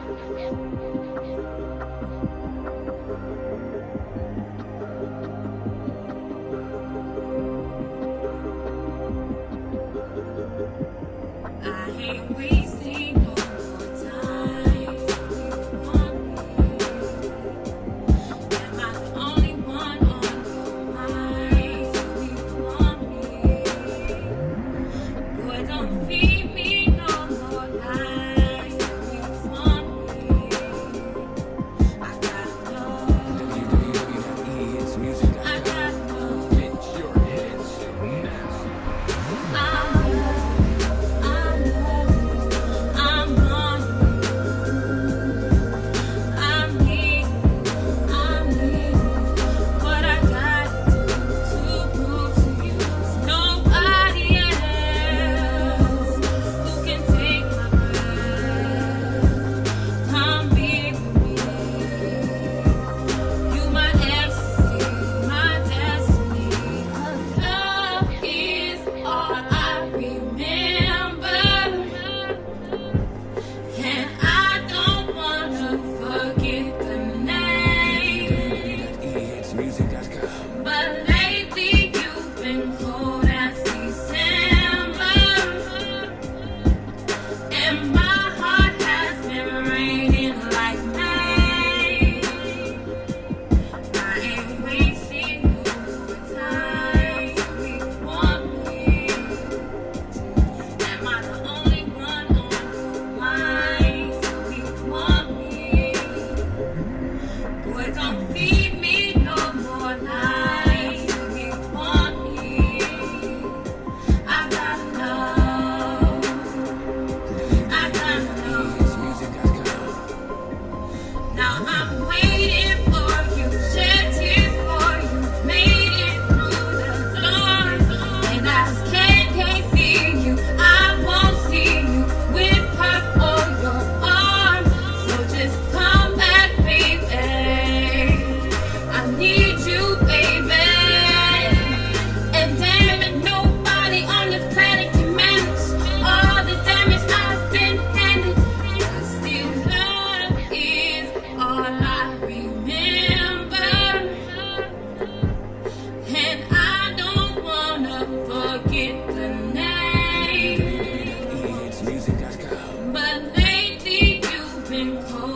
I hate wasting no more time. Am I the only one on your mind? Do you want me? Boy, don't feed me no more lies. Do you want me? I gotta know. I gotta know. Get your hits now. But lately you've been cold as December, and my heart has been raining like May. I ain't wasting no time. You want me? Am I the only one on your mind? You want me? Boy, don't feed me no more lies. You want me? I gotta know. I gotta know. Now I'm waiting for you, shed tears for you, made it through the storm, and I just can't see you. I won't see you with her or your arm. So just come back, baby. I need you, baby. And damn it, nobody on this planet can manage all the damage I've been handed. But still, love is all I remember, and I don't wanna forget the name. But lately you've been cold.